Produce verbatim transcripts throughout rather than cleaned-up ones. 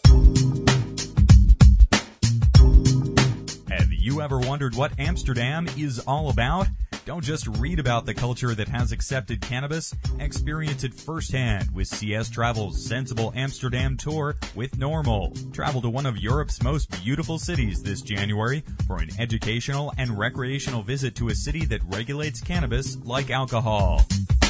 Have you ever wondered what Amsterdam is all about? Don't just read about the culture that has accepted cannabis. Experience it firsthand with C S Travel's Sensible Amsterdam Tour with Normal. Travel to one of Europe's most beautiful cities this January for an educational and recreational visit to a city that regulates cannabis like alcohol.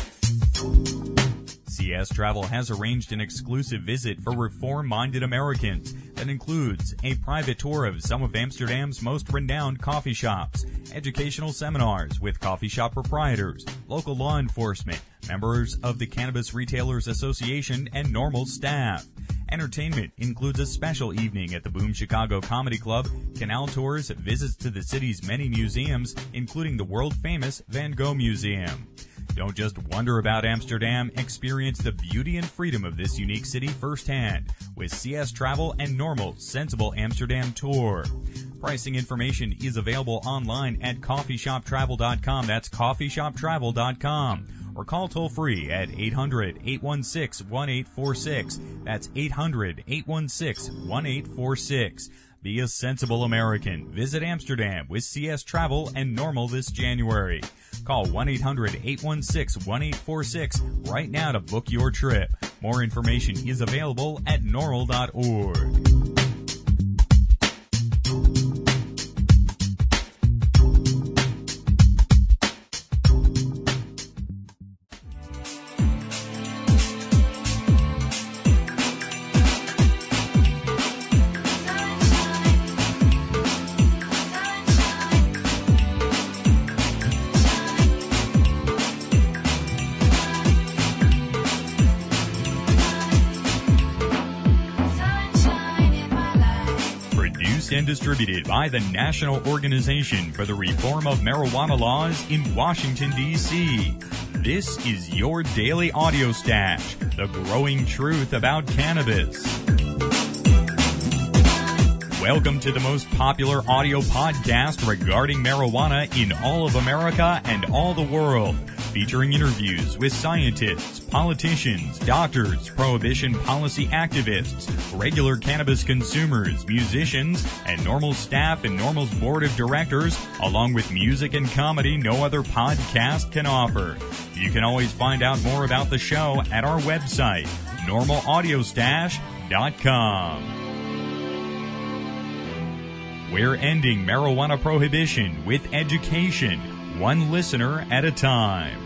C S Travel has arranged an exclusive visit for reform-minded Americans that includes a private tour of some of Amsterdam's most renowned coffee shops, educational seminars with coffee shop proprietors, local law enforcement, members of the Cannabis Retailers Association, and Normal staff. Entertainment includes a special evening at the Boom Chicago Comedy Club, canal tours, visits to the city's many museums, including the world-famous Van Gogh Museum. Don't just wonder about Amsterdam, experience the beauty and freedom of this unique city firsthand with C S Travel and Normal's Sensible Amsterdam Tour. Pricing information is available online at coffee shop travel dot com. That's coffee shop travel dot com. Or call toll-free at eight hundred, eight one six, one eight four six. That's eight hundred, eight one six, one eight four six. Be a sensible American. Visit Amsterdam with C S Travel and Normal this January. Call one eight hundred, eight one six, one eight four six right now to book your trip. More information is available at normal dot org. And distributed by the National Organization for the Reform of Marijuana Laws in Washington, D C This is your daily audio stash, the growing truth about cannabis. Welcome to the most popular audio podcast regarding marijuana in all of America and all the world, featuring interviews with scientists, politicians, doctors, prohibition policy activists, regular cannabis consumers, musicians, and Normal staff and Normal's board of directors, along with music and comedy no other podcast can offer. You can always find out more about the show at our website, normal audio stash dot com. We're ending marijuana prohibition with education, one listener at a time.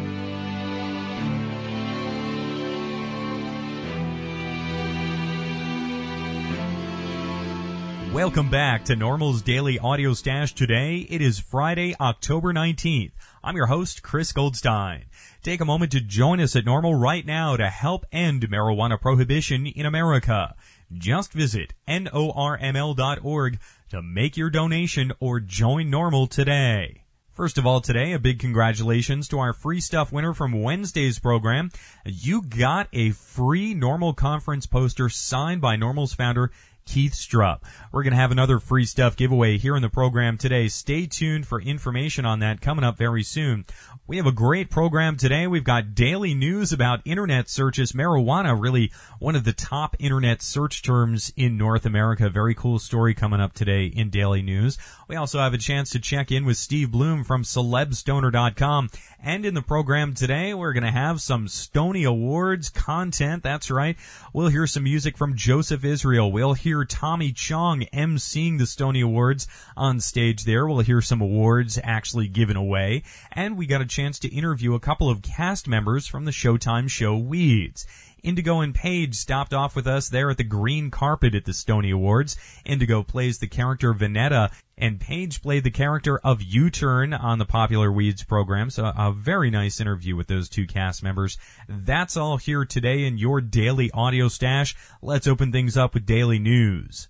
Welcome back to Normal's Daily Audio Stash. Today, it is Friday, October nineteenth. I'm your host, Chris Goldstein. Take a moment to join us at Normal right now to help end marijuana prohibition in America. Just visit normal dot org to make your donation or join Normal today. First of all, today, a big congratulations to our free stuff winner from Wednesday's program. You got a free Normal conference poster signed by Normal's founder, Keith Strupp. We're going to have another free stuff giveaway here in the program today. Stay tuned for information on that coming up very soon. We have a great program today. We've got daily news about internet searches. Marijuana, really one of the top internet search terms in North America. Very cool story coming up today in daily news. We also have a chance to check in with Steve Bloom from celeb stoner dot com. And in the program today, we're going to have some Stony Awards content. That's right. We'll hear some music from Joseph Israel. We'll hear Tommy Chong emceeing the Stony Awards on stage there. We'll hear some awards actually given away. And we got a chance to interview a couple of cast members from the Showtime show Weeds. Indigo and Paige stopped off with us there at the green carpet at the Stony Awards. Indigo plays the character Vanetta, and Paige played the character of U-Turn on the popular Weeds program. So a very nice interview with those two cast members. That's all here today in your daily audio stash. Let's open things up with daily news.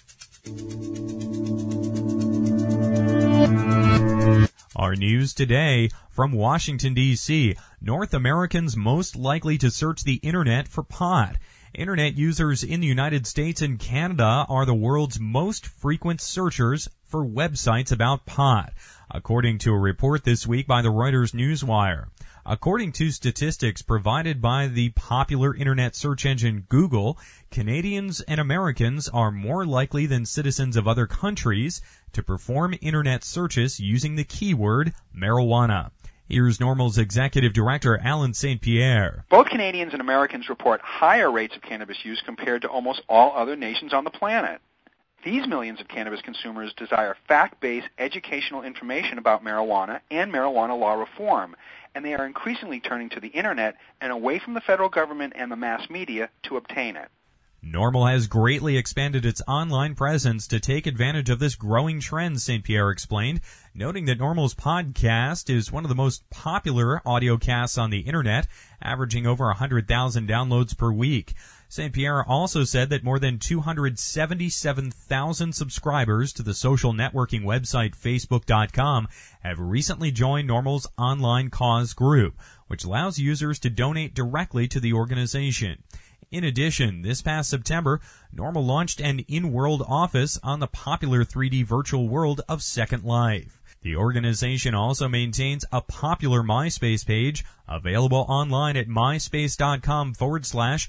Our news today from Washington, D C North Americans most likely to search the internet for pot. Internet users in the United States and Canada are the world's most frequent searchers for websites about pot, according to a report this week by the Reuters Newswire. According to statistics provided by the popular internet search engine Google, Canadians and Americans are more likely than citizens of other countries to perform internet searches using the keyword marijuana. Here's Normal's Executive Director, Alan Saint Pierre. Both Canadians and Americans report higher rates of cannabis use compared to almost all other nations on the planet. These millions of cannabis consumers desire fact-based educational information about marijuana and marijuana law reform, and they are increasingly turning to the internet and away from the federal government and the mass media to obtain it. Normal has greatly expanded its online presence to take advantage of this growing trend, Saint Pierre explained, noting that Normal's podcast is one of the most popular audio casts on the internet, averaging over one hundred thousand downloads per week. Saint Pierre also said that more than two hundred seventy-seven thousand subscribers to the social networking website Facebook dot com have recently joined Normal's online cause group, which allows users to donate directly to the organization. In addition, this past September, Normal launched an in-world office on the popular three D virtual world of Second Life. The organization also maintains a popular MySpace page available online at myspace.com forward slash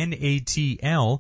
N-A-T-L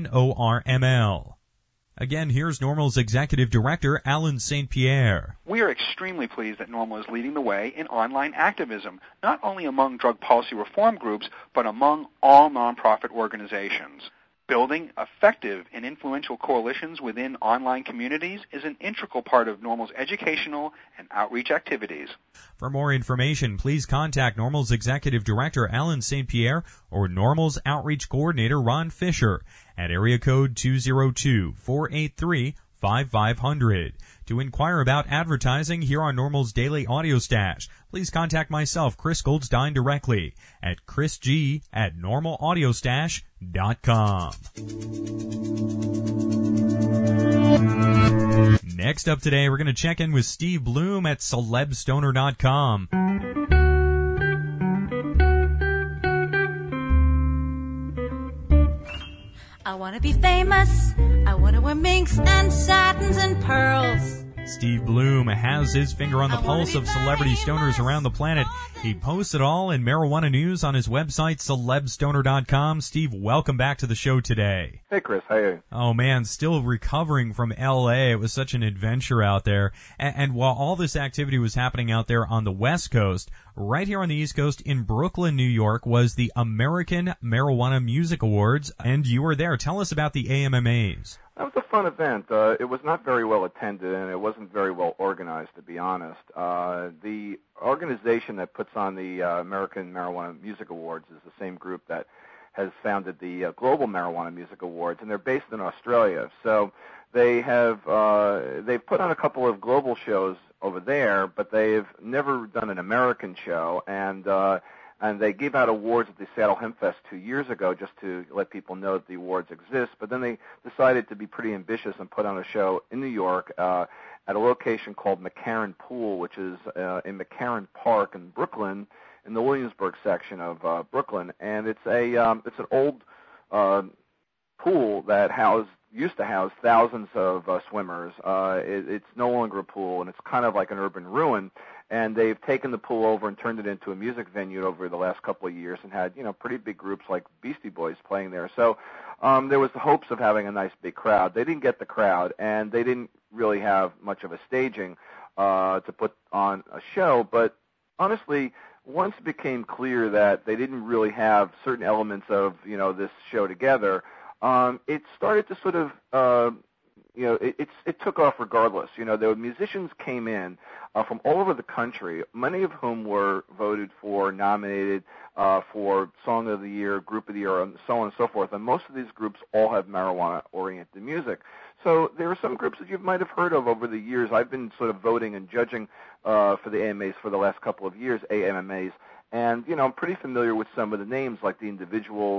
N-O-R-M-L. Again, here's Normal's Executive Director, Alan Saint Pierre. We are extremely pleased that Normal is leading the way in online activism, not only among drug policy reform groups, but among all nonprofit organizations. Building effective and influential coalitions within online communities is an integral part of Normal's educational and outreach activities. For more information, please contact Normal's Executive Director, Alan Saint Pierre, or Normal's Outreach Coordinator, Ron Fisher, at area code two oh two, four eight three, five five zero zero. To inquire about advertising here on Normal's Daily Audio Stash, please contact myself, Chris Goldstein, directly at chrisg at normalaudio-stash dot com. Next up today, we're going to check in with Steve Bloom at celeb stoner dot com. I want to be famous. I want to wear minks and satins and pearls. Steve Bloom has his finger on the pulse of celebrity stoners around the planet. He posts it all in marijuana news on his website, celeb stoner dot com. Steve, welcome back to the show today. Hey, Chris. How are you? Oh, man, still recovering from L A. It was such an adventure out there. And, and while all this activity was happening out there on the West Coast, right here on the East Coast in Brooklyn, New York, was the American Marijuana Music Awards, and you were there. Tell us about the A M M As. That was a fun event. Uh, it was not very well attended, and it wasn't very well organized, to be honest. Uh, the organization that puts on the uh, American Marijuana Music Awards is the same group that has founded the uh, Global Marijuana Music Awards, and they're based in Australia. So they have uh, they've put on a couple of global shows over there, but they've never done an American show, and uh, and they gave out awards at the Seattle Hemp Fest two years ago just to let people know that the awards exist. But then they decided to be pretty ambitious and put on a show in New York uh, at a location called McCarran Pool, which is uh, in McCarran Park in Brooklyn, in the Williamsburg section of uh, Brooklyn. And it's a um, it's an old uh, pool that housed used to house thousands of uh, swimmers. Uh, it, it's no longer a pool, and it's kind of like an urban ruin. And they've taken the pool over and turned it into a music venue over the last couple of years and had, you know, pretty big groups like Beastie Boys playing there. So um, there was the hopes of having a nice big crowd. They didn't get the crowd, and they didn't really have much of a staging uh, to put on a show. But honestly, once it became clear that they didn't really have certain elements of, you know, this show together, um, it started to sort of uh, you know, it, it's, it took off regardless. You know, the musicians came in uh, from all over the country, many of whom were voted for, nominated uh, for Song of the Year, Group of the Year, and so on and so forth. And most of these groups all have marijuana-oriented music. So there are some groups that you might have heard of over the years. I've been sort of voting and judging uh, for the A M As for the last couple of years, A M M As. And, you know, I'm pretty familiar with some of the names, like the Individuals,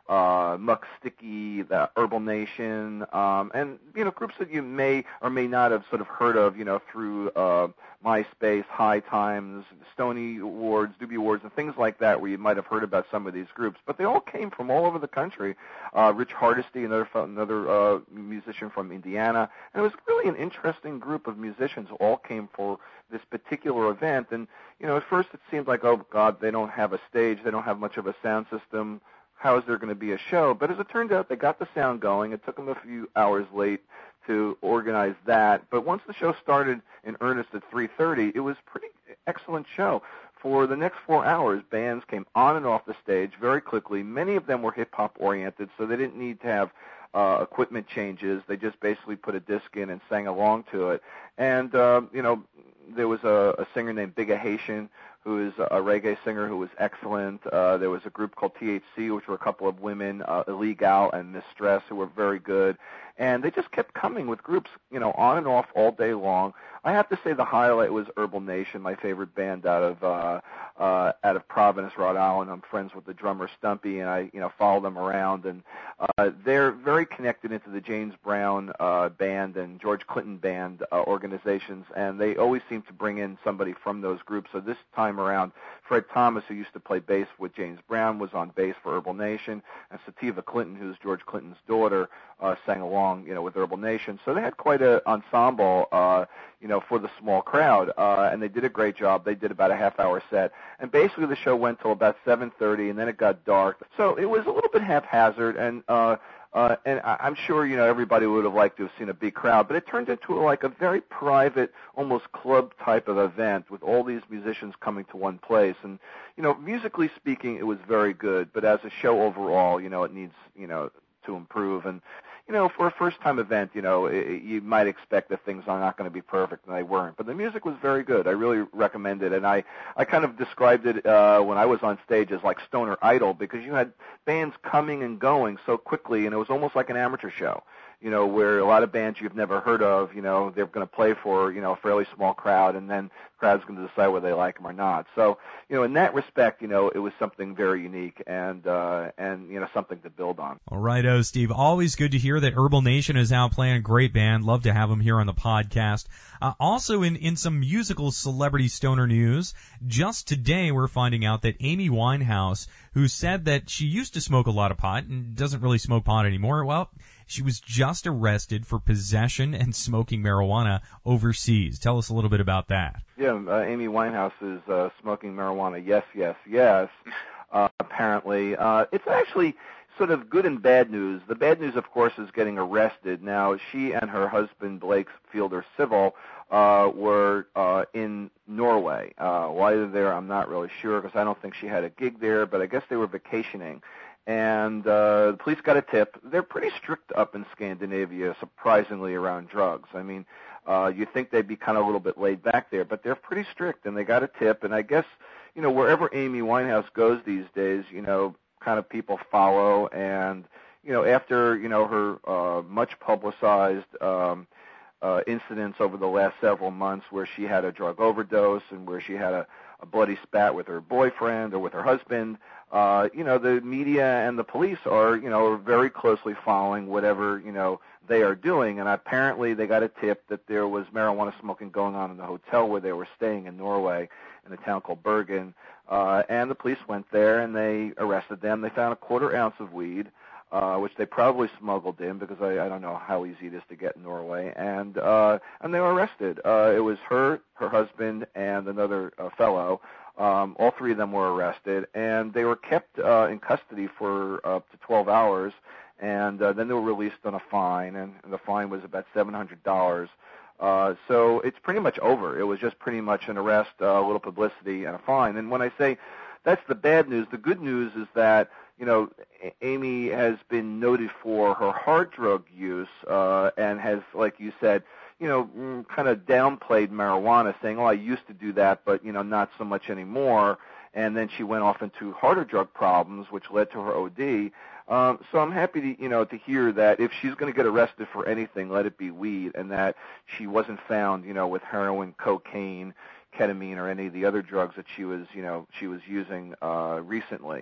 uh, Muck Sticky, the Herbal Nation, um, and, you know, groups that you may or may not have sort of heard of, you know, through uh, MySpace, High Times, Stony Awards, Doobie Awards, and things like that, where you might have heard about some of these groups. But they all came from all over the country. Uh, Rich Hardesty, another another uh, musician from Indiana, and it was really an interesting group of musicians who all came for this particular event. And, you know, at first it seemed like, oh, God, they don't have a stage, they don't have much of a sound system. How is there going to be a show? But as it turned out, they got the sound going. It took them a few hours late to organize that. But once the show started in earnest at three thirty, it was a pretty excellent show. For the next four hours, bands came on and off the stage very quickly. Many of them were hip-hop oriented, so they didn't need to have uh, equipment changes. They just basically put a disc in and sang along to it. And, uh, you know, there was a, a singer named Big A Haitian, who is a reggae singer who was excellent. Uh, there was a group called T H C, which were a couple of women, uh, Illegal and Mistress, who were very good. And they just kept coming with groups, you know, on and off all day long. I have to say the highlight was Herbal Nation, my favorite band out of uh, uh, out of Providence, Rhode Island. I'm friends with the drummer Stumpy, and I, you know, follow them around. And uh, they're very connected into the James Brown uh, band and George Clinton band uh, organizations, and they always seem to bring in somebody from those groups. So this time around, Fred Thomas, who used to play bass with James Brown, was on bass for Herbal Nation, and Sativa Clinton, who's George Clinton's daughter, uh, sang along, you know, with Herbal Nation. So they had quite an ensemble, uh, you know, for the small crowd, uh, and they did a great job. They did about a half-hour set, and basically the show went till about seven thirty, and then it got dark. So it was a little bit haphazard, and uh, uh, and I- I'm sure, you know, everybody would have liked to have seen a big crowd, but it turned into like a very private, almost club type of event with all these musicians coming to one place. And, you know, musically speaking, it was very good, but as a show overall, you know, it needs, you know, to improve. And, you know, for a first-time event, you know, it, you might expect that things are not going to be perfect, and they weren't. But the music was very good. I really recommend it. And I, I kind of described it uh, when I was on stage as like Stoner Idol, because you had bands coming and going so quickly, and it was almost like an amateur show, you know, where a lot of bands you've never heard of, you know, they're going to play for, you know, a fairly small crowd, and then the crowd's going to decide whether they like them or not. So, you know, in that respect, you know, it was something very unique and, uh, and you know, something to build on. All right, oh, Steve, always good to hear that Herbal Nation is out playing. A great band. Love to have them here on the podcast. Uh, also, in, in some musical celebrity stoner news, just today we're finding out that Amy Winehouse, who said that she used to smoke a lot of pot and doesn't really smoke pot anymore, well, she was just arrested for possession and smoking marijuana overseas. Tell us a little bit about that. Yeah, uh, Amy Winehouse is uh, smoking marijuana. Yes, yes, yes. Uh, apparently, uh, it's actually sort of good and bad news. The bad news, of course, is getting arrested. Now, she and her husband, Blake Fielder Civil, uh, were uh, in Norway. Uh, why they're there, I'm not really sure, because I don't think she had a gig there, but I guess they were vacationing. And uh, the police got a tip. They're pretty strict up in Scandinavia, surprisingly, around drugs. I mean, uh, you'd think they'd be kind of a little bit laid back there, but they're pretty strict, and they got a tip. And I guess, you know, wherever Amy Winehouse goes these days, you know, kind of people follow. And, you know, after, you know, her uh, much publicized um, uh, incidents over the last several months where she had a drug overdose and where she had a, a bloody spat with her boyfriend or with her husband, Uh, you know, the media and the police are, you know, very closely following whatever, you know, they are doing. And apparently they got a tip that there was marijuana smoking going on in the hotel where they were staying in Norway in a town called Bergen. Uh, and the police went there and they arrested them. They found a quarter ounce of weed, uh, which they probably smuggled in because I, I don't know how easy it is to get in Norway. And, uh, and they were arrested. Uh, it was her, her husband, and another uh, fellow. Um, all three of them were arrested, and they were kept uh, in custody for up to twelve hours, and uh, then they were released on a fine, and the fine was about seven hundred dollars. Uh, so it's pretty much over. It was just pretty much an arrest, uh, a little publicity, and a fine. And when I say that's the bad news, the good news is that, you know, Amy has been noted for her hard drug use uh, and has, like you said, you know, kind of downplayed marijuana, saying, oh, I used to do that, but, you know, not so much anymore. And then she went off into harder drug problems, which led to her O D. Um, so I'm happy to, you know, to hear that if she's going to get arrested for anything, let it be weed, and that she wasn't found, you know, with heroin, cocaine, ketamine, or any of the other drugs that she was, you know, she was using uh, recently.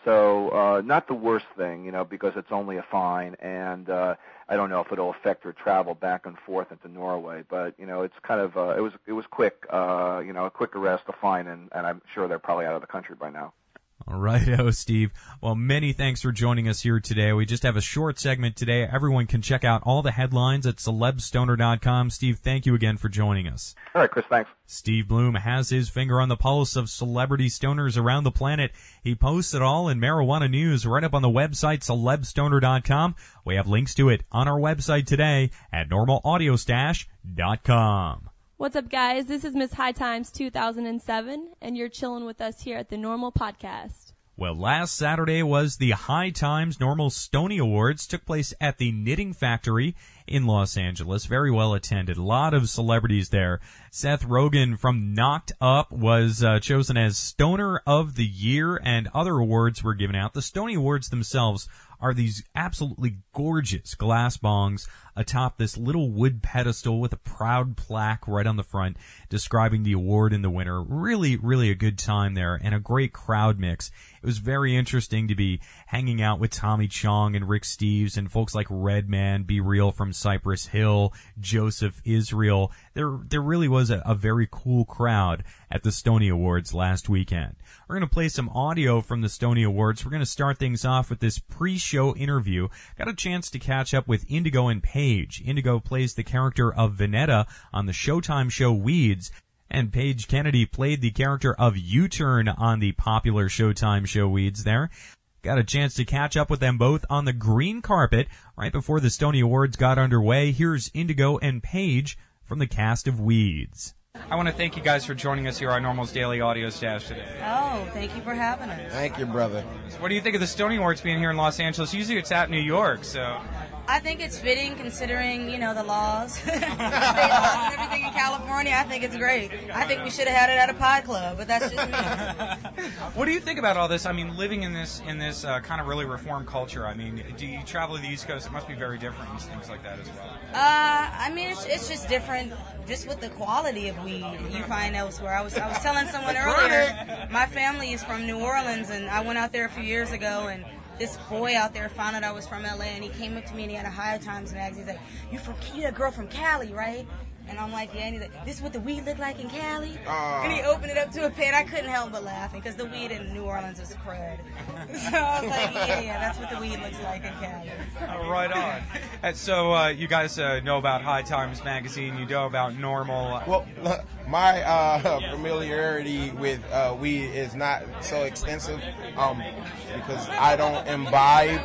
So uh, not the worst thing, you know, because it's only a fine, and uh, I don't know if it'll affect her travel back and forth into Norway. But you know, it's kind of uh, it was it was quick, uh, you know, a quick arrest, a fine, and, and I'm sure they're probably out of the country by now. All right, oh, Steve. Well, many thanks for joining us here today. We just have a short segment today. Everyone can check out all the headlines at celeb stoner dot com. Steve, thank you again for joining us. All right, Chris, thanks. Steve Bloom has his finger on the pulse of celebrity stoners around the planet. He posts it all in marijuana news right up on the website, celeb stoner dot com. We have links to it on our website today at normal audio stash dot com. What's up, guys? This is Miss High Times two thousand seven, and you're chilling with us here at the Normal Podcast. Well, last Saturday was the High Times Normal Stony Awards. Took place at the Knitting Factory in Los Angeles. Very well attended. A lot of celebrities there. Seth Rogen from Knocked Up was uh, chosen as Stoner of the Year, and other awards were given out. The Stony Awards themselves are these absolutely gorgeous glass bongs atop this little wood pedestal with a proud plaque right on the front describing the award and the winner. Really, really a good time there and a great crowd mix. It was very interesting to be hanging out with Tommy Chong and Rick Steves and folks like Redman, Be Real from Cypress Hill, Joseph Israel. There, there really was a, a very cool crowd at the Stony Awards last weekend. We're going to play some audio from the Stony Awards. We're going to start things off with this pre-show interview. Got a chance to catch up with Indigo and Paige. Indigo plays the character of Vanetta on the Showtime show Weeds, and Paige Kennedy played the character of U-Turn on the popular Showtime show Weeds there. Got a chance to catch up with them both on the green carpet right before the Stony Awards got underway. Here's Indigo and Paige from the cast of Weeds. I want to thank you guys for joining us here on Normal's Daily Audio Stash today. Oh, thank you for having us. Thank you, brother. So what do you think of the Stony Awards being here in Los Angeles? Usually it's out in New York, so... I think it's fitting considering, you know, the laws, state laws and everything in California. I think it's great. I think we should have had it at a pod club, but that's just me. What do you think about all this? I mean, living in this in this uh, kind of really reformed culture, I mean, do you travel to the East Coast? It must be very different and things like that as well. Uh, I mean, it's, it's just different just with the quality of weed you find elsewhere. I was, I was telling someone earlier, my family is from New Orleans, and I went out there a few years ago, and this boy out there found out I was from L A, and he came up to me and he had a High Times magazine. He's like, "You from? You that girl from Cali, right?" And I'm like, "Yeah." And he's like, "This is what the weed look like in Cali?" Uh, and he opened it up to a pen. I couldn't help but laughing because the weed in New Orleans is crud. So I was like, "Yeah, yeah, that's what the weed looks like in Cali." Oh, right on. And so uh, you guys uh, know about High Times magazine. You know about Normal. Well, my uh, familiarity with uh, weed is not so extensive um, because I don't imbibe.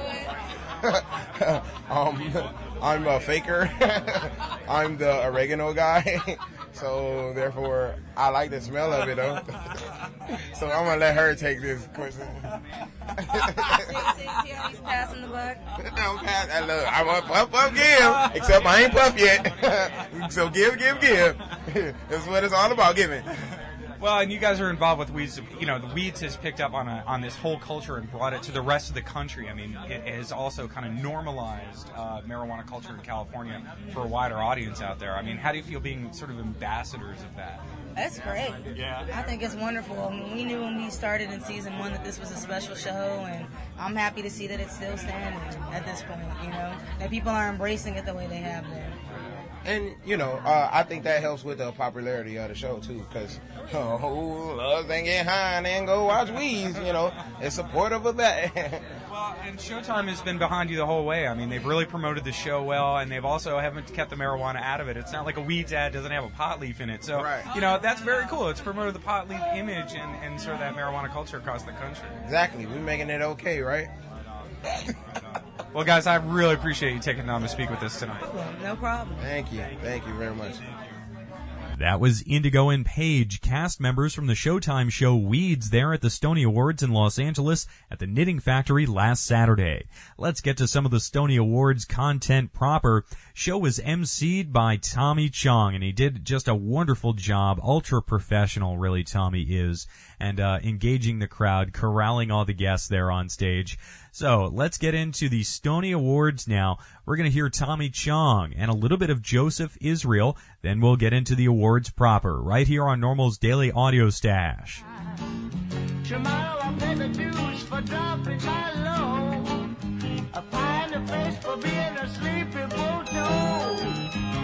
um, I'm a faker. I'm the oregano guy. So, therefore, I like the smell of it, though. So, I'm going to let her take this question. see, see, see how he's passing the buck? Don't pass. I love I want puff, puff, give. Except I ain't puff yet. So, give, give, give. That's what it's all about, giving. Well, and you guys are involved with Weeds. You know, the Weeds has picked up on a, on this whole culture and brought it to the rest of the country. I mean, it has also kind of normalized uh, marijuana culture in California for a wider audience out there. I mean, how do you feel being sort of ambassadors of that? That's great. Yeah. I think it's wonderful. I mean, we knew when we started in season one that this was a special show, and I'm happy to see that it's still standing at this point, you know, that people are embracing it the way they have been. And, you know, uh, I think that helps with the popularity of the show, too, because oh, love and get high and then go watch Weeds, you know, it's supportive of that. Well, and Showtime has been behind you the whole way. I mean, they've really promoted the show well, and they've also haven't kept the marijuana out of it. It's not like a Weeds ad doesn't have a pot leaf in it. So, right. You know, that's very cool. It's promoted the pot leaf image and, and sort of that marijuana culture across the country. Exactly. We're making it okay, right? Well, guys, I really appreciate you taking time to speak with us tonight. No problem. Thank you. Thank you very much. That was Indigo and Paige, cast members from the Showtime show Weeds there at the Stony Awards in Los Angeles at the Knitting Factory last Saturday. Let's get to some of the Stony Awards content proper. Show was emceed by Tommy Chong, and he did just a wonderful job. Ultra professional, really, Tommy is, and uh, engaging the crowd, corralling all the guests there on stage. So let's get into the Stony Awards now. We're going to hear Tommy Chong and a little bit of Joseph Israel. Then we'll get into the awards proper right here on Normal's Daily Audio Stash. Tomorrow I'll pay the dues for dropping my low. A pie in the face for being a sleepy bulldog.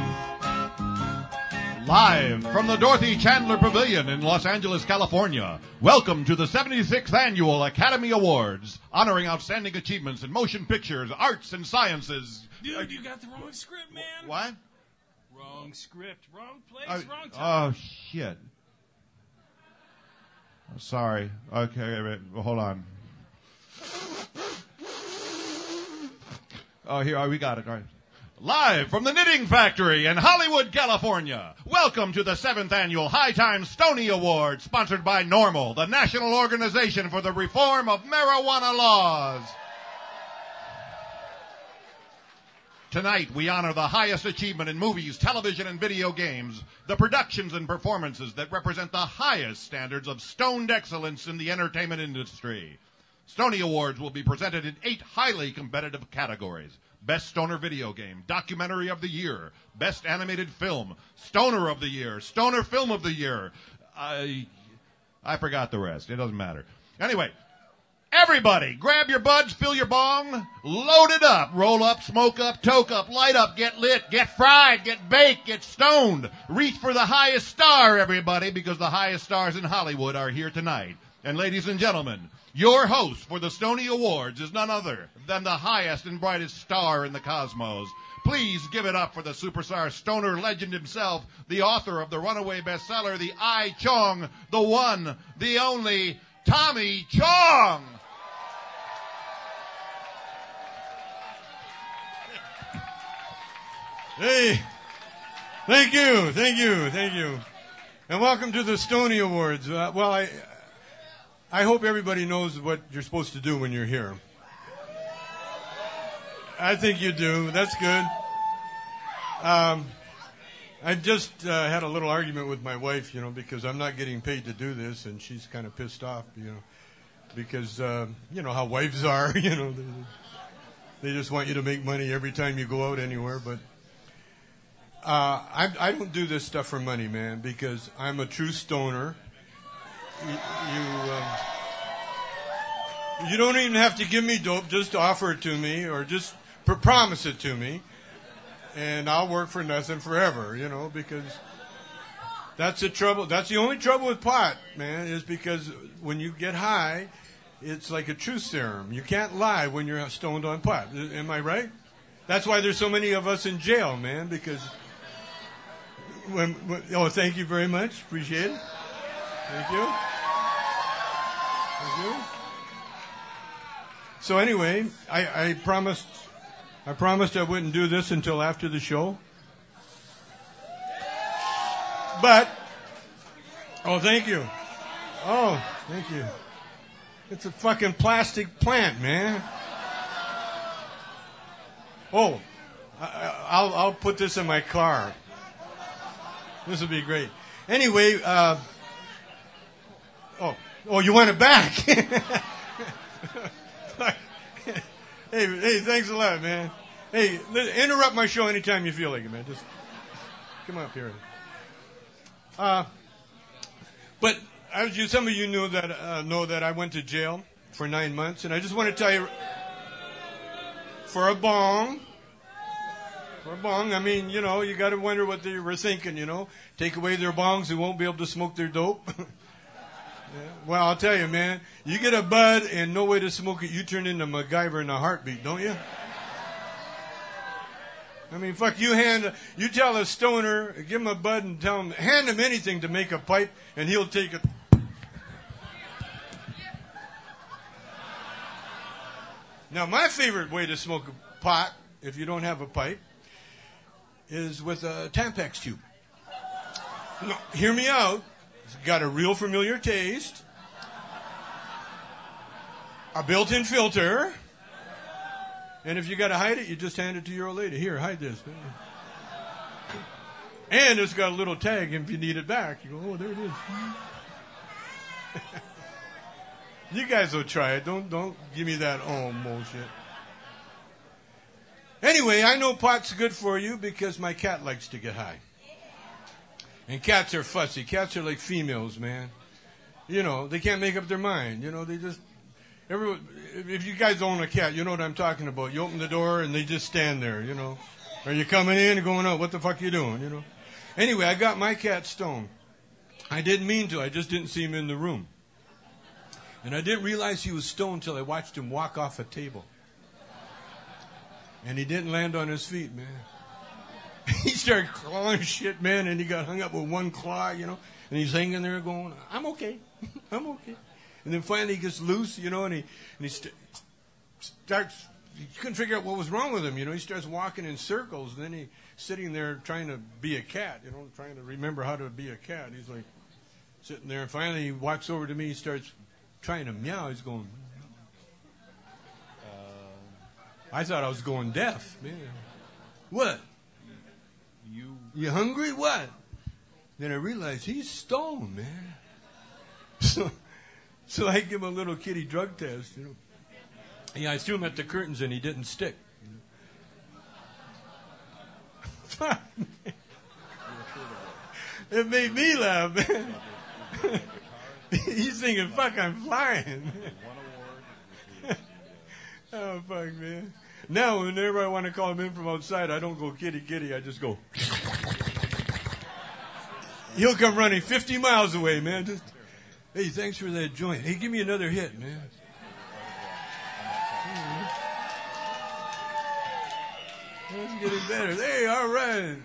Live from the Dorothy Chandler Pavilion in Los Angeles, California, welcome to the seventy-sixth Annual Academy Awards, honoring outstanding achievements in motion pictures, arts, and sciences. Dude, you got the wrong script, man. What? Wrong script, wrong place, Uh, wrong time. oh, shit. Sorry. Okay, wait, hold on. Oh, here, oh, we got it. All right. Live from the Knitting Factory in Hollywood, California, welcome to the seventh Annual High Times Stony Awards, sponsored by NORML, the National Organization for the Reform of Marijuana Laws. Tonight, we honor the highest achievement in movies, television, and video games, the productions and performances that represent the highest standards of stoned excellence in the entertainment industry. Stony Awards will be presented in eight highly competitive categories. Best Stoner Video Game, Documentary of the Year, Best Animated Film, Stoner of the Year, Stoner Film of the Year. I, I forgot the rest. It doesn't matter. Anyway, everybody, grab your buds, fill your bong, load it up, roll up, smoke up, toke up, light up, get lit, get fried, get baked, get stoned. Reach for the highest star, everybody, because the highest stars in Hollywood are here tonight. And ladies and gentlemen, your host for the Stony Awards is none other than the highest and brightest star in the cosmos. Please give it up for the superstar stoner legend himself, the author of the runaway bestseller, The I Chong, the one, the only, Tommy Chong. Hey, thank you, thank you, thank you. And welcome to the Stony Awards. Uh, well, I... I hope everybody knows what you're supposed to do when you're here. I think you do. That's good. Um, I just uh, had a little argument with my wife, you know, because I'm not getting paid to do this, and she's kind of pissed off, you know, because, uh, you know, how wives are, you know. They, they just want you to make money every time you go out anywhere. But uh, I, I don't do this stuff for money, man, because I'm a true stoner. You, you, um, you don't even have to give me dope. Just offer it to me, or just pr- promise it to me, and I'll work for nothing forever. You know, because that's the trouble. That's the only trouble with pot, man. Is because when you get high, it's like a truth serum. You can't lie when you're stoned on pot. Am I right? That's why there's so many of us in jail, man. Because when, when oh, thank you very much. Appreciate it. Thank you. Thank you. So anyway, I, I promised I promised I wouldn't do this until after the show. But oh, thank you. Oh, thank you. It's a fucking plastic plant, man. Oh, I, I'll I'll put this in my car. This will be great. Anyway, uh Oh, oh! You want it back? hey, hey! Thanks a lot, man. Hey, interrupt my show anytime you feel like it, man. Just come up here. Uh, but as you, some of you know that uh, know that I went to jail for nine months, and I just want to tell you, for a bong, for a bong. I mean, you know, you got to wonder what they were thinking. You know, take away their bongs, they won't be able to smoke their dope. Yeah. Well, I'll tell you, man, you get a bud and no way to smoke it, you turn into MacGyver in a heartbeat, don't you? I mean, fuck, you hand, you tell a stoner, give him a bud and tell him, hand him anything to make a pipe, and he'll take it. Now, my favorite way to smoke a pot, if you don't have a pipe, is with a Tampax tube. No, hear me out. It's got a real familiar taste, a built-in filter, and if you got to hide it, you just hand it to your old lady. Here, hide this. And it's got a little tag, and if you need it back, you go, oh, there it is. You guys will try it. Don't don't give me that oh bullshit. Anyway, I know pot's good for you because my cat likes to get high. And cats are fussy. Cats are like females, man. You know, they can't make up their mind. You know, they just, everyone, if you guys own a cat, you know what I'm talking about. You open the door and they just stand there, you know. Are you coming in and going out? What the fuck are you doing, you know? Anyway, I got my cat stoned. I didn't mean to. I just didn't see him in the room. And I didn't realize he was stoned until I watched him walk off a table. And he didn't land on his feet, man. He started clawing shit, man, and he got hung up with one claw, you know. And he's hanging there going, I'm okay. I'm okay. And then finally he gets loose, you know, and he, and he st- starts, he couldn't figure out what was wrong with him, you know. He starts walking in circles, and then he's sitting there trying to be a cat, you know, trying to remember how to be a cat. He's like sitting there, and finally he walks over to me, he starts trying to meow. He's going, uh, I thought I was going deaf, man. What? You you hungry? What? Then I realized he's stoned, man. So, so I give him a little kitty drug test, you know. Yeah, I threw him at the curtains and he didn't stick. You know? It made me laugh, man. He's thinking, fuck, I'm flying. Oh, fuck, man. Now, whenever I want to call him in from outside, I don't go kitty kitty, I just go. He'll come running fifty miles away, man. Just, hey, thanks for that joint. Hey, give me another hit, man. That's getting better. Hey, all right.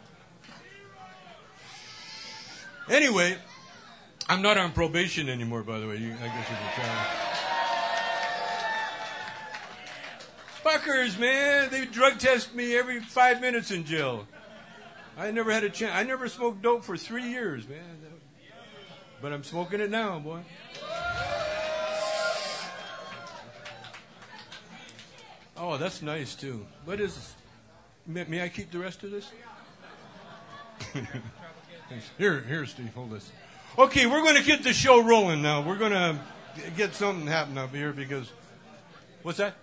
Anyway, I'm not on probation anymore, by the way. You, I guess you can tell. Fuckers, man. They drug test me every five minutes in jail. I never had a chance. I never smoked dope for three years, man. But I'm smoking it now, boy. Oh, that's nice, too. What is this? May, may I keep the rest of this? Here, here, Steve, hold this. Okay, we're going to get the show rolling now. We're going to get something happen up here because... What's that?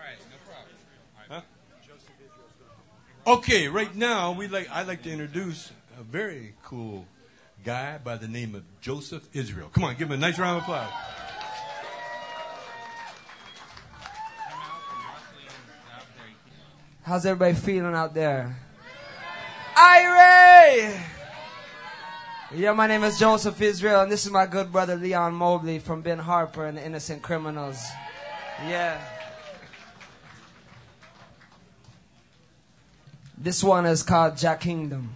Okay, right now we like I'd like to introduce a very cool guy by the name of Joseph Israel. Come on, give him a nice round of applause. How's everybody feeling out there? Irie! Yeah, my name is Joseph Israel, and this is my good brother Leon Mobley from Ben Harper and the Innocent Criminals. Yeah. This one is called Jack Kingdom.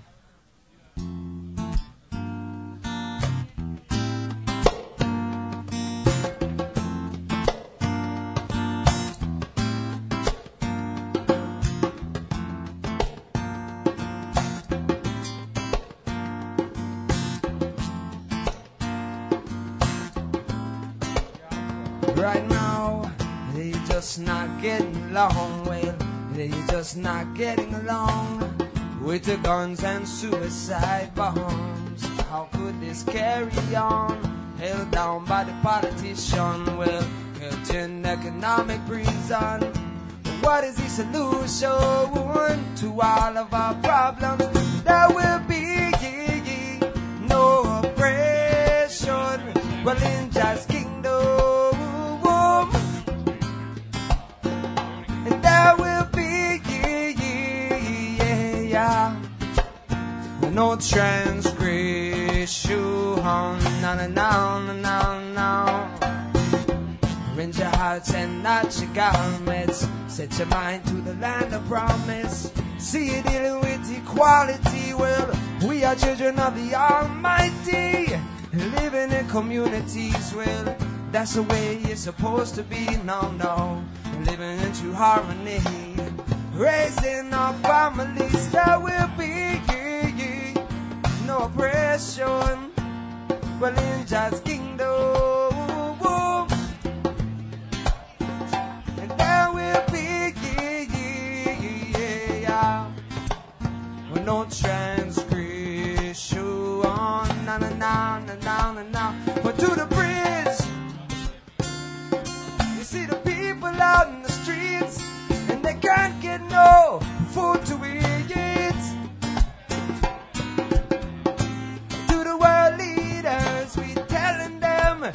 Right now, they just not getting along well. They just not getting along with the guns and suicide bombs. How could this carry on? Held down by the politician, well, kept in economic prison. What is the solution to all of our problems? There will be no oppression, well, in Jah's kingdom, and there will be no transgression, no, no, no, no, no. Rend your hearts and not your garments. Set your mind to the land of promise. See you dealing with equality. Well, we are children of the Almighty, living in communities. Well, that's the way it's supposed to be. No, no, living in true harmony, raising our families. There will be no oppression, well, in Jah's kingdom, and there will be yeah, well, no transgression, no, no, no, no, no, no, no. But to the bridge, you see the people out in the streets, and they can't get no food to eat. To the world leaders, we telling them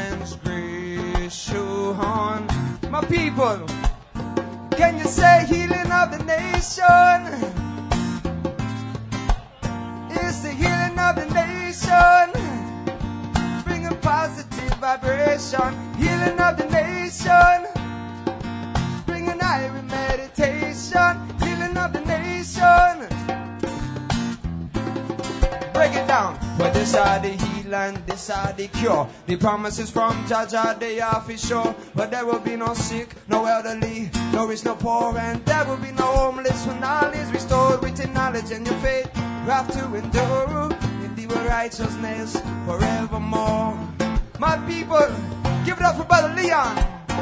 transgression. My people, can you say healing of the nation? It's the healing of the nation. Bring a positive vibration. Healing of the nation. Bring an iron meditation. Healing of the nation. Break it down. Well, this are the heal and this are the cure. The promises from Jaja, they are for sure. But there will be no sick, no elderly, no rich, no poor. And there will be no homeless when all is restored. With your knowledge and your faith, you have to endure. In the righteousness forevermore. My people, give it up for Brother Leon.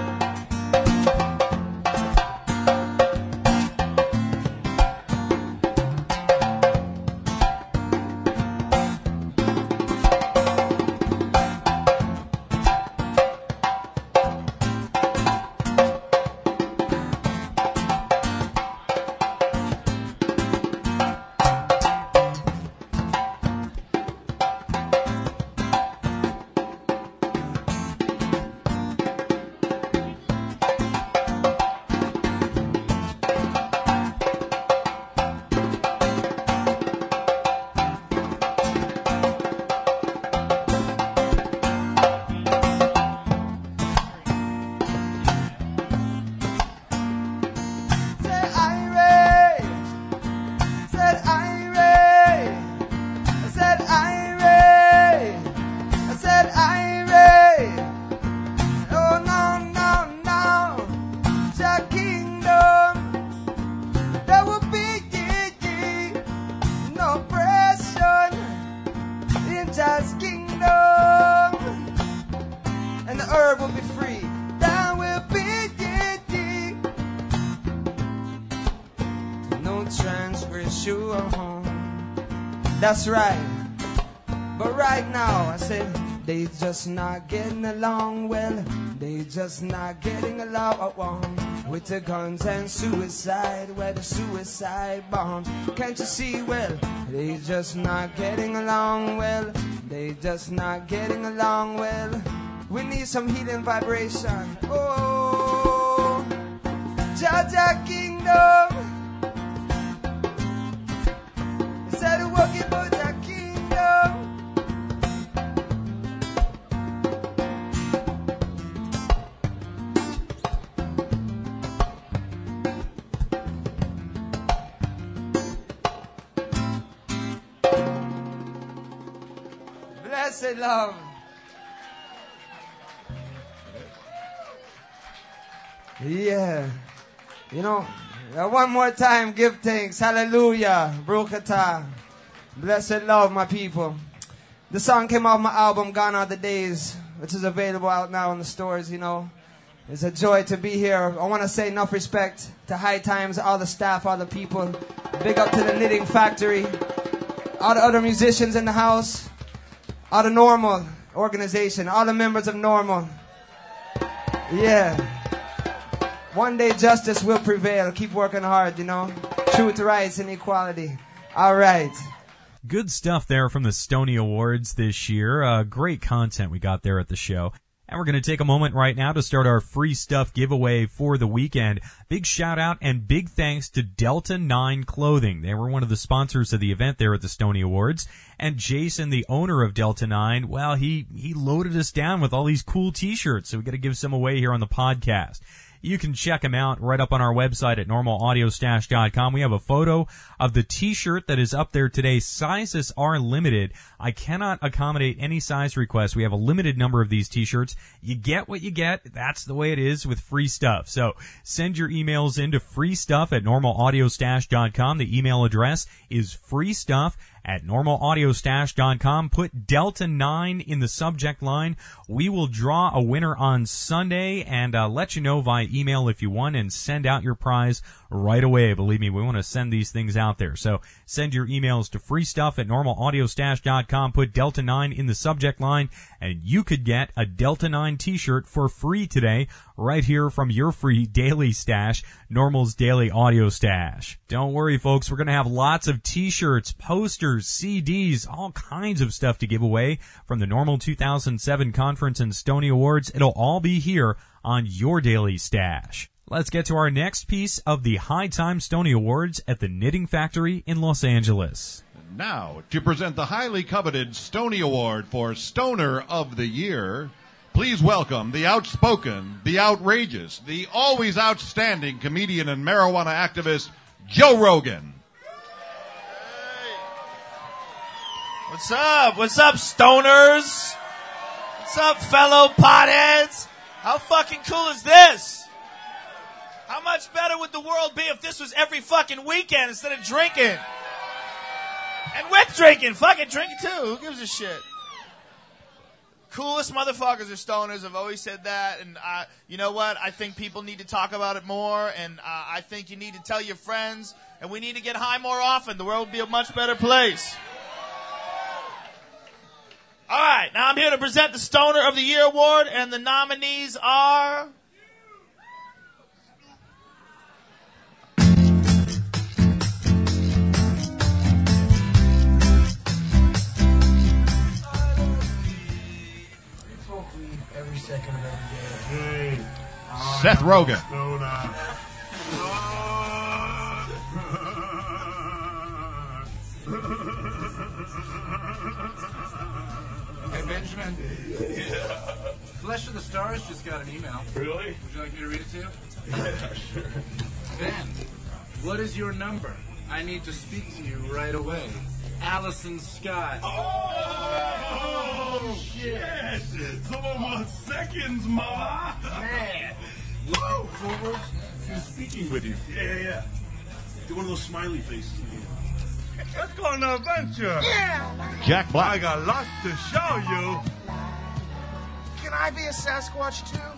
That's right. But right now, I said, they just not getting along well. They just not getting along with the guns and suicide, where the suicide bombs. Can't you see? Well, they just not getting along well. They just not getting along well. We need some healing vibration. Oh, Jaja Kingdom. Said working for the kingdom. Blessed love. Yeah. You know, uh, one more time, give thanks. Hallelujah. Brokata. Blessed love, my people. The song came off my album, Gone Are the Days, which is available out now in the stores, you know. It's a joy to be here. I want to say enough respect to High Times, all the staff, all the people. Big up to the Knitting Factory. All the other musicians in the house. All the Normal organization. All the members of Normal. Yeah. One day justice will prevail. Keep working hard, you know. Truth, rights, and equality. All right. Good stuff there from the Stony Awards this year. Uh, great content we got there at the show. And we're going to take a moment right now to start our free stuff giveaway for the weekend. Big shout out and big thanks to Delta nine Clothing. They were one of the sponsors of the event there at the Stony Awards. And Jason, the owner of Delta nine, well, he, he loaded us down with all these cool t-shirts. So we got to give some away here on the podcast. You can check them out right up on our website at normal audio stash dot com. We have a photo of the t-shirt that is up there today. Sizes are limited. I cannot accommodate any size requests. We have a limited number of these t-shirts. You get what you get. That's the way it is with free stuff. So send your emails in to free stuff at normal audio stash dot com. The email address is free stuff at normal audio stash dot com. Put Delta nine in the subject line. We will draw a winner on Sunday and uh, let you know via email if you won and send out your prize right away. Believe me, we want to send these things out there. So send your emails to free stuff at normal audio stash dot com. Put Delta nine in the subject line and you could get a Delta nine t-shirt for free today right here from your free daily stash, Normal's Daily Audio Stash. Don't worry, folks. We're going to have lots of t-shirts, posters, C Ds, all kinds of stuff to give away from the Normal two thousand seven Conference and Stony Awards. It'll all be here on your daily stash. Let's get to our next piece of the High Time Stony Awards at the Knitting Factory in Los Angeles. Now, to present the highly coveted Stony Award for Stoner of the Year, please welcome the outspoken, the outrageous, the always outstanding comedian and marijuana activist, Joe Rogan. What's up? What's up, stoners? What's up, fellow potheads? How fucking cool is this? How much better would the world be if this was every fucking weekend instead of drinking? And with drinking. Fucking drinking too. Who gives a shit? Coolest motherfuckers are stoners. I've always said that. And uh, you know what? I think people need to talk about it more. And uh, I think you need to tell your friends. And we need to get high more often. The world would be a much better place. All right. Now I'm here to present the Stoner of the Year Award. And the nominees are... Every second of every day. Hey, Seth Rogen. Hey, Benjamin. Yeah. Flesh of the Stars just got an email. Really? Would you like me to read it to you? Yeah, sure. Ben, what is your number? I need to speak to you right away. Allison Scott. Oh, shit. Someone wants seconds, mama. Man. Whoa, forward. She's speaking with you. Yeah, yeah, yeah. Do one of those smiley faces. Let's go on an adventure. Yeah. Jack Black. I got lots to show you. Can I be a Sasquatch too?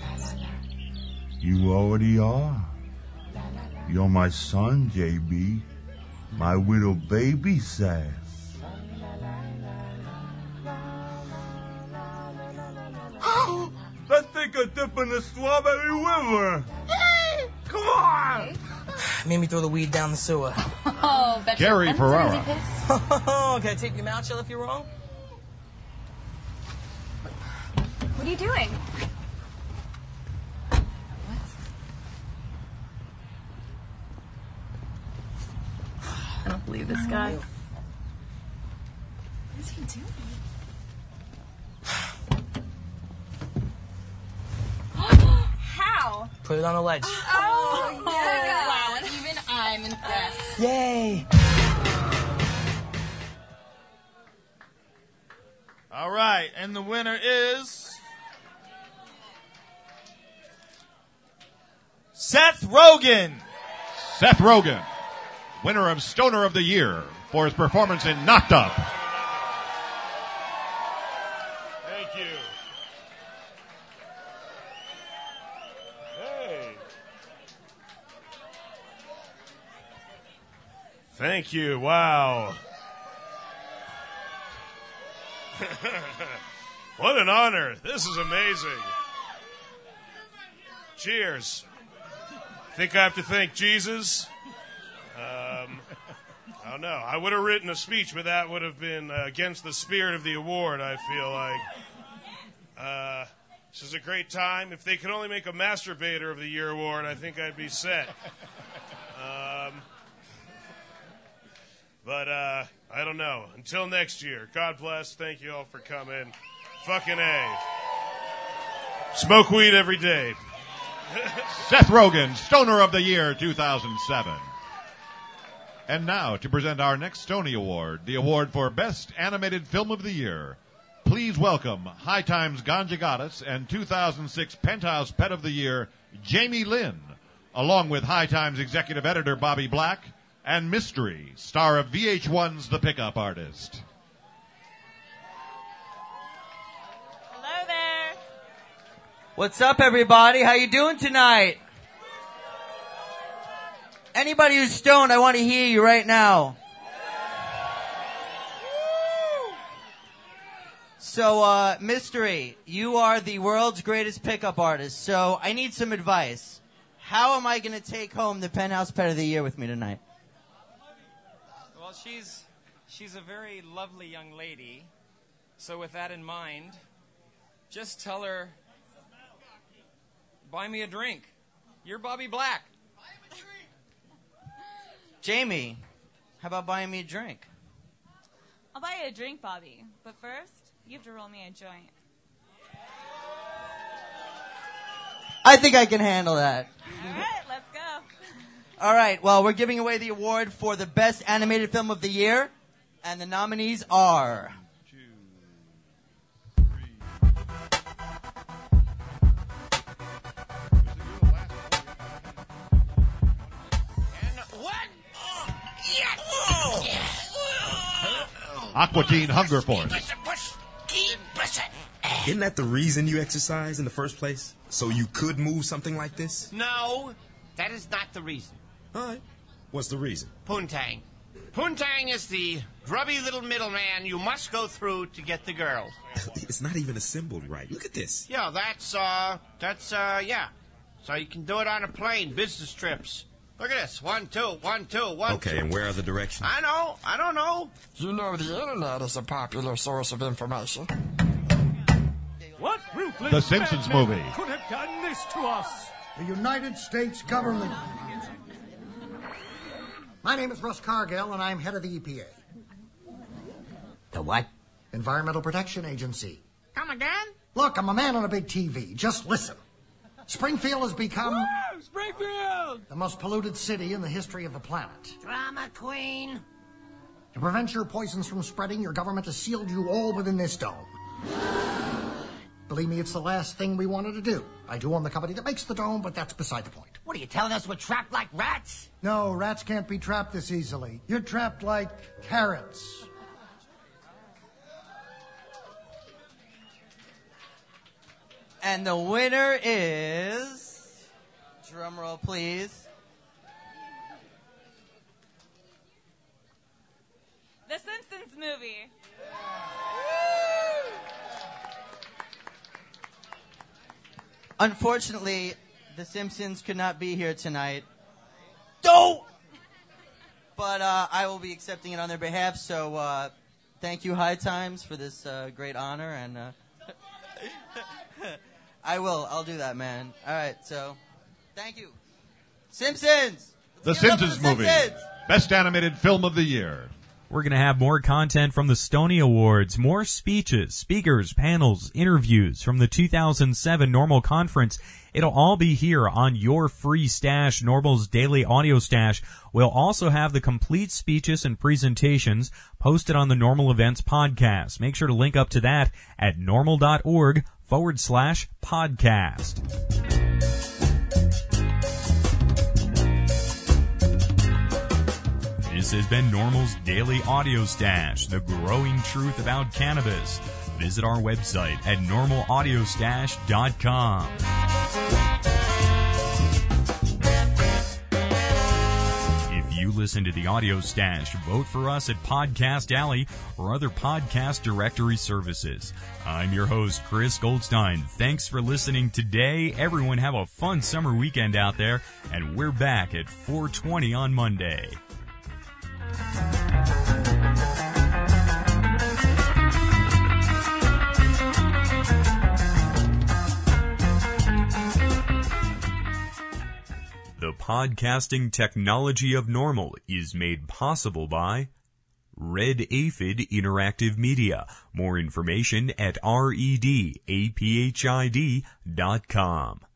You already are. You're my son, J B. My little baby Sass. Let's take a dip in the Strawberry River. Come on. Made me throw the weed down the sewer. Oh, bet Gary you- Ferrara. Can I take your mouth shut if you're wrong? What are you doing? I don't believe this guy. What is he doing? How? Put it on a ledge. Oh, yeah. Wow, and even I'm impressed. Yay! All right, and the winner is... Seth Rogen. Seth Rogen, winner of Stoner of the Year for his performance in Knocked Up. Thank you. Hey. Thank you. Wow. What an honor. This is amazing. Cheers. Think I have to thank Jesus? Um, I don't know. I would have written a speech, but that would have been uh, against the spirit of the award, I feel like. Uh, this is a great time. If they could only make a Masturbator of the Year award, I think I'd be set. Um, but uh, I don't know. Until next year, God bless. Thank you all for coming. Fucking A. Smoke weed every day. Seth Rogen, Stoner of the Year two thousand seven. And now, to present our next Stony Award, the award for Best Animated Film of the Year, please welcome High Times Ganja Goddess and two thousand six Penthouse Pet of the Year, Jamie Lynn, along with High Times Executive Editor Bobby Black, and Mystery, star of V H one's The Pickup Artist. Hello there. What's up, everybody? How you doing tonight? Anybody who's stoned, I want to hear you right now. So, uh, Mystery, you are the world's greatest pickup artist, so I need some advice. How am I going to take home the Penthouse Pet of the Year with me tonight? Well, she's she's a very lovely young lady. So with that in mind, just tell her, buy me a drink. You're Bobby Black. Jamie, how about buying me a drink? I'll buy you a drink, Bobby. But first, you have to roll me a joint. I think I can handle that. All right, let's go. All right, well, we're giving away the award for the Best Animated Film of the Year, and the nominees are... Aqua Teen Hunger Force. Isn't that the reason you exercise in the first place? So you could move something like this? No, that is not the reason. All right. What's the reason? Poontang. Poontang is the grubby little middleman you must go through to get the girl. It's not even assembled right. Look at this. Yeah, that's, uh, that's, uh, yeah. So you can do it on a plane, business trips. Look at this. One, two, one, two, one, okay, two. and where are the directions? I know. I don't know. You know the internet is a popular source of information. What ruthless The Simpsons madman movie. could have done this to us? The United States government. My name is Russ Cargill, and I'm head of the E P A. The what? Environmental Protection Agency. Come again? Look, I'm a man on a big T V. Just listen. Springfield has become... Woo! Springfield! The most polluted city in the history of the planet. Drama queen. To prevent your poisons from spreading, your government has sealed you all within this dome. Believe me, it's the last thing we wanted to do. I do own the company that makes the dome, but that's beside the point. What are you telling us? We're trapped like rats? No, rats can't be trapped this easily. You're trapped like carrots. And the winner is... Drum roll, please. The Simpsons movie. Unfortunately, the Simpsons could not be here tonight. No! But uh, I will be accepting it on their behalf, so uh, thank you, High Times, for this uh, great honor, and uh, I will. I'll do that, man. All right, so thank you. Simpsons! The Let's give it up for Simpsons the movie. Simpsons! Best Animated Film of the Year. We're going to have more content from the Stony Awards, more speeches, speakers, panels, interviews from the two thousand seven Normal Conference. It'll all be here on your free stash, Normal's daily audio stash. We'll also have the complete speeches and presentations posted on the Normal Events podcast. Make sure to link up to that at normal.org forward slash podcast. This has been Normal's Daily Audio Stash, the growing truth about cannabis. Visit our website at normal audio stash dot com. If you listen to the Audio Stash, vote for us at Podcast Alley or other podcast directory services. I'm your host, Chris Goldstein. Thanks for listening today. Everyone have a fun summer weekend out there, and we're back at four twenty on Monday. The podcasting technology of Normal is made possible by Red Aphid Interactive Media. More information at red aphid dot com.